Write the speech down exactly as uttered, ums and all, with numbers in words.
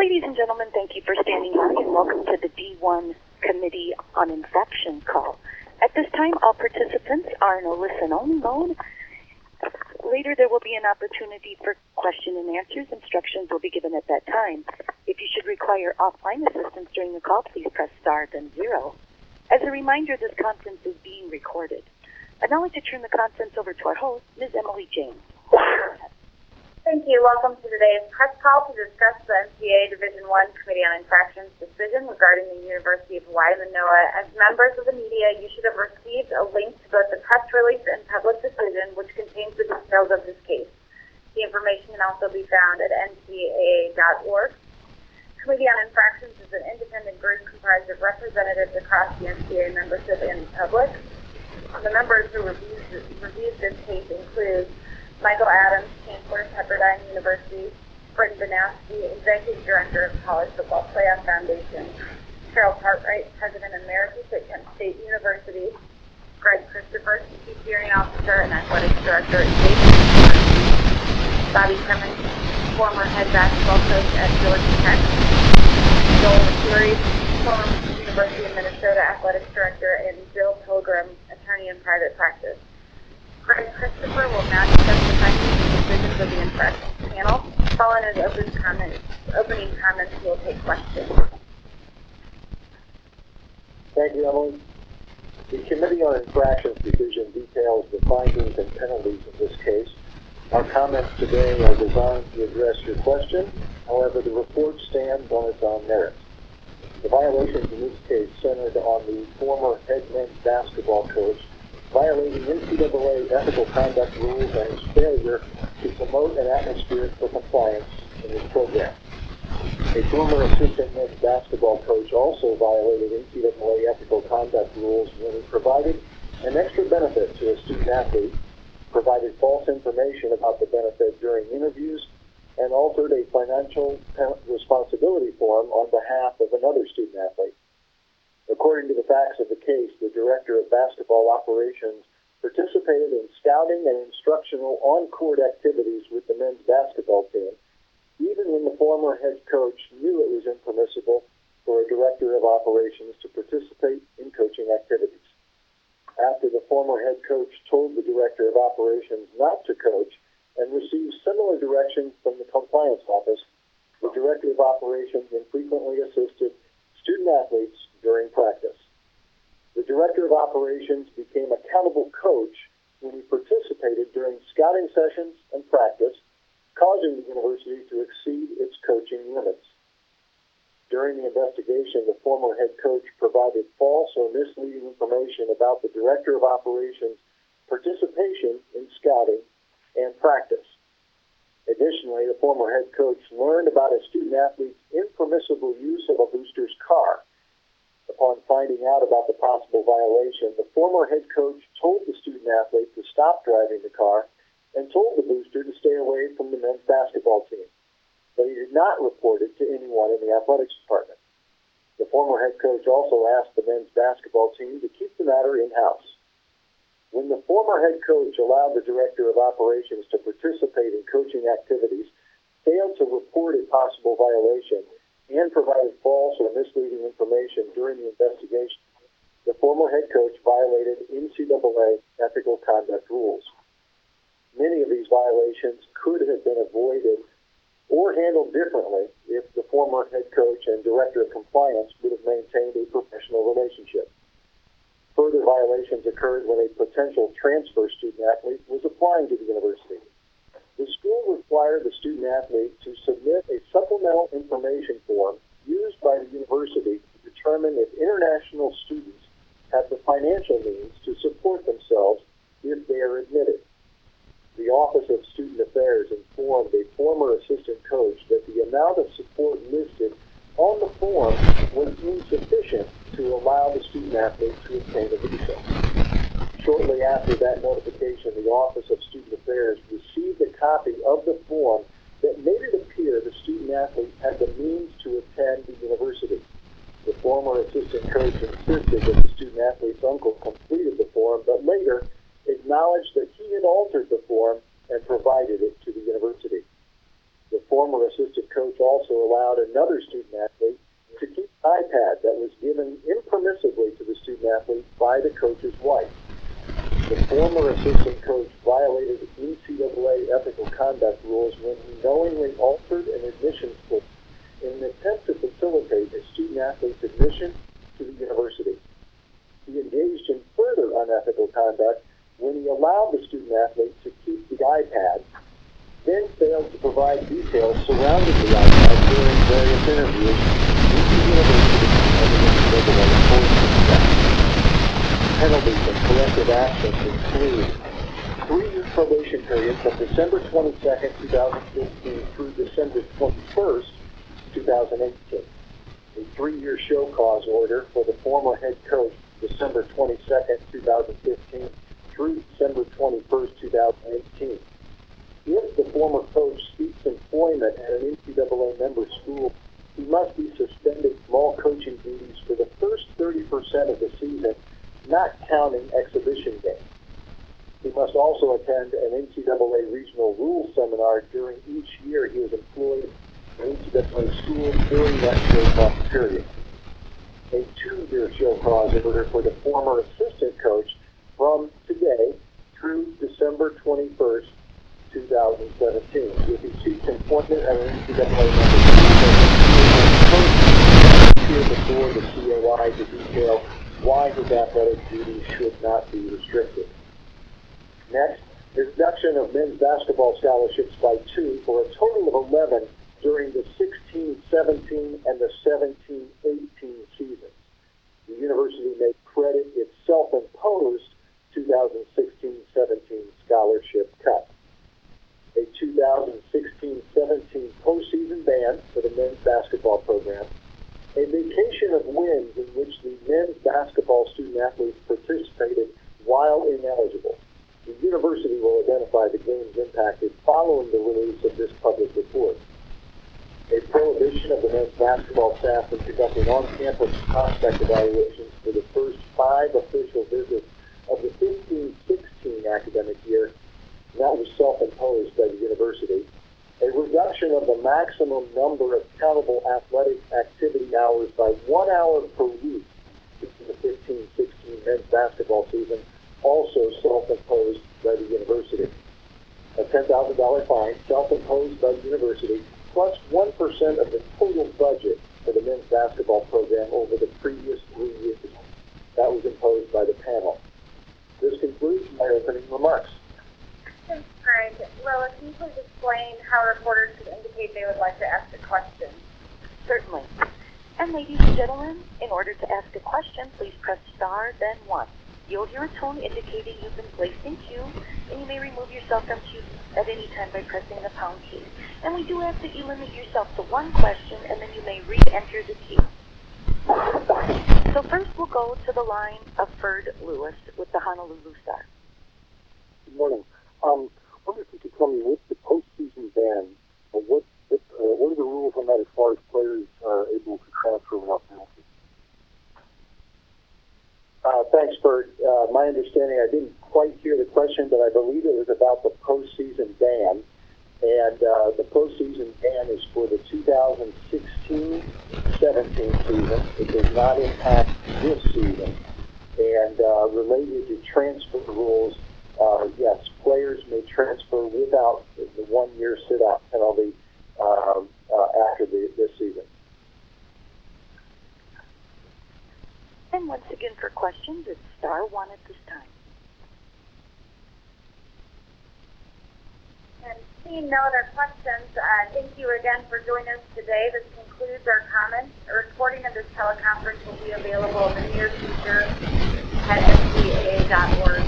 Ladies and gentlemen, thank you for standing by and welcome to the D one Committee on Infraction call. At this time, all participants are in a listen-only mode. Later, there will be an opportunity for question and answers. Instructions will be given at that time. If you should require offline assistance during the call, please press star then zero. As a reminder, this conference is being recorded. I'd now like to turn the conference over to our host, Miz Emily James. Thank you. Welcome to today's press call to discuss the N C A A Division one Committee on Infractions decision regarding the University of Hawaii Manoa. As members of the media, you should have received a link to both the press release and public decision, which contains the details of this case. The information can also be found at N C A A dot org. Committee on Infractions is an independent group comprised of representatives across the N C A A membership and the public. The members who reviewed this, reviewed this case include Michael Adams, Chancellor, Pepperdine University; Brent Banowski, Executive Director of College Football Playoff Foundation; Carol Cartwright, President Emeritus at Kent State University; Greg Christopher, Chief Steering Officer and Athletics Director at State University; Bobby Clemens, former head basketball coach at Georgia Tech; Joel McCurry, former University of Minnesota Athletics Director; and Bill Pilgrim, attorney in private practice. Greg Christopher will now discuss the findings and decisions of the infractions panel. Following his open comments, opening comments, we will take questions. Thank you, Emily. The Committee on Infractions decision details the findings and penalties in this case. Our comments today are designed to address your question. However, the report stands on its own merits. The violations in this case centered on the former head men's basketball coach violating N C A A ethical conduct rules and his failure to promote an atmosphere for compliance in his program. A former assistant men's basketball coach also violated N C A A ethical conduct rules when he provided an extra benefit to a student athlete, provided false information about the benefit during interviews, and altered a financial responsibility form on behalf of another student athlete. According to the facts of the case, the director of basketball operations participated in scouting and instructional on-court activities with the men's basketball team, even when the former head coach knew it was impermissible for a director of operations to participate in coaching activities. After the former head coach told the director of operations not to coach and received similar directions from the compliance office, the director of operations infrequently assisted student athletes during practice. The director of operations became accountable coach when he participated during scouting sessions and practice, causing the university to exceed its coaching limits. During the investigation, the former head coach provided false or misleading information about the director of operations' participation in scouting and practice. Additionally, the former head coach learned about a student athlete's impermissible use of a booster's car. Upon finding out about the possible violation, the former head coach told the student athlete to stop driving the car and told the booster to stay away from the men's basketball team. But he did not report it to anyone in the athletics department. The former head coach also asked the men's basketball team to keep the matter in-house. When the former head coach allowed the director of operations to participate in coaching activities, failed to report a possible violation, and provided false or misleading information during the investigation, the former head coach violated N C A A ethical conduct rules. Many of these violations could have been avoided or handled differently if the former head coach and director of compliance would have maintained a professional relationship. Further violations occurred when a potential transfer student athlete was applying to the university. The school required the student athlete to submit a supplemental information form used by the university to determine if international students have the financial means to support themselves if they are admitted. The Office of Student Affairs informed a former assistant coach that the amount of support listed on the form was insufficient to allow the student athlete to obtain a visa. Shortly after that notification, the Office of Student Affairs received a copy of the form that made it appear the student athlete had the means to attend the university. The former assistant coach insisted that the student athlete's uncle completed the form, but later acknowledged that he had altered the form and provided it to the university. The former assistant coach also allowed another student athlete to keep an iPad that was given impermissibly to the student athlete by the coach's wife. The former assistant coach violated N C double A ethical conduct rules when he knowingly altered an admissions slip in an attempt to facilitate a student athlete's admission to the university. He engaged in further unethical conduct when he allowed the student athlete to keep the iPad, then failed to provide details surrounding the iPad during various interviews with the university and the N C double A enforcement staff. Penalties and corrective actions include three-year probation period from December twenty-second, two thousand fifteen through December twenty-first, two thousand eighteen. A three-year show cause order for the former head coach, December twenty-second, two thousand fifteen through December twenty-first, two thousand eighteen. If the former coach seeks employment at an N C double A member school, he must be suspended from all coaching duties for the first thirty percent of the season, not counting exhibition games. He must also attend an N C double A regional rules seminar during each year he is employed in N C double A school during that show cause period. A two-year show cause order for the former assistant coach from today through December twenty-first, two thousand seventeen. If he seeks employment at an N C double A member school, he appear before the C O I to detail why his athletic duties should not be restricted. Next, the reduction of men's basketball scholarships by two for a total of eleven during the sixteen seventeen and the seventeen eighteen seasons. The university may credit its self-imposed two thousand sixteen seventeen scholarship cut. A two thousand sixteen seventeen postseason ban for the men's basketball program. A vacation of wins in which the men's basketball student athletes participated while ineligible. The university will identify the games impacted following the release of this public report. A prohibition of the men's basketball staff from conducting on-campus prospect evaluations for the first five official visits of the fifteen sixteen academic year. That was self-imposed by the university. A reduction of the maximum number of countable athletic activity hours by one hour per week in the fifteen sixteen men's basketball season, also self-imposed by the university. A ten thousand dollars fine, self-imposed by the university, plus one percent of the total budget for the men's basketball program over the previous three years. That was imposed by the panel. This concludes my opening remarks. Thanks, Craig. Lola, can you please explain how reporters should indicate they would like to ask a question? Certainly. And ladies and gentlemen, in order to ask a question, please press star, then one. You'll hear a tone indicating you've been placed in queue, and you may remove yourself from queue at any time by pressing the pound key. And we do ask that you limit yourself to one question, and then you may re-enter the queue. So first we'll go to the line of Ferd Lewis with the Honolulu Star. Good morning. Um, I wonder if you could tell me what's the postseason ban, or what, what, uh, what are the rules on that as far as players are able to transfer without penalty? Uh, thanks, Bert. Uh, my understanding, I didn't quite hear the question, but I believe it was about the postseason ban. And uh, the postseason ban is for the two thousand sixteen seventeen season. It does not impact this season. And uh, related to transfer rules, uh, yes, players may transfer without the one-year sit-out penalty uh, uh, after the, this season. And once again, for questions, it's star one at this time. And seeing no other questions, uh, thank you again for joining us today. This concludes our comments. A recording of this teleconference will be available in the near future at S B A A dot org.